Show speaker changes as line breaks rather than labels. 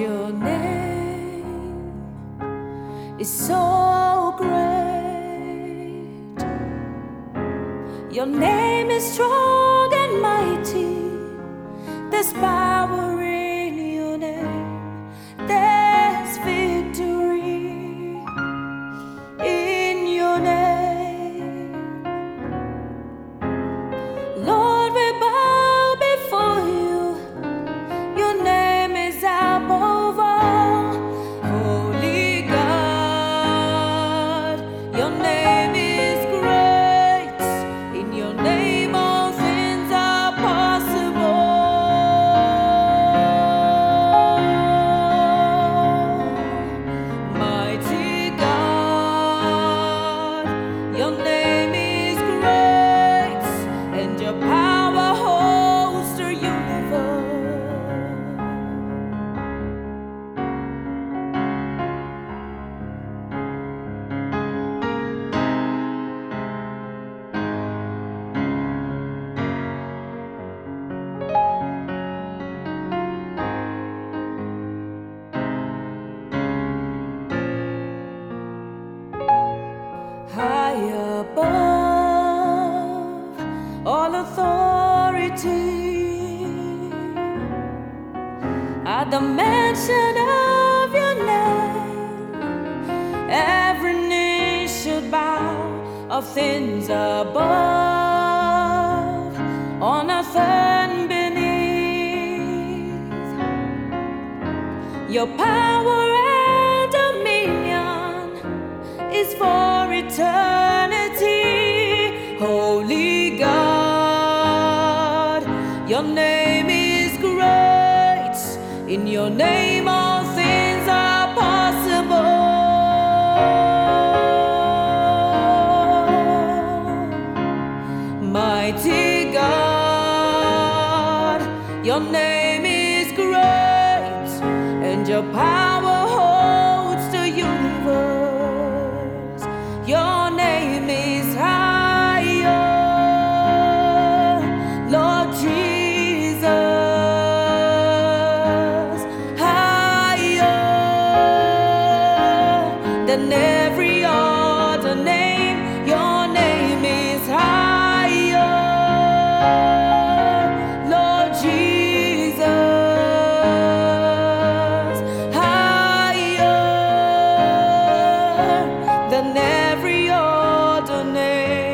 your name is so great. Your name is strong and mighty. There's power in your name. There's victory in your name. Lord, we bow before you. Your name is above all. Holy God, your name is great. In your name all things are possible. Mighty God, your name is great, and your power holds the universe. High above all authority, at the mention of your name, every knee should bow, of things above, on earth and beneath. Your power and dominion is for eternity. Holy God, your name is great. In your name all things are possible. Mighty God, your name is great, and your power holds the universe. Your name is higher, Lord Jesus, higher than every other name. Your name is higher, Lord Jesus, higher than every other name.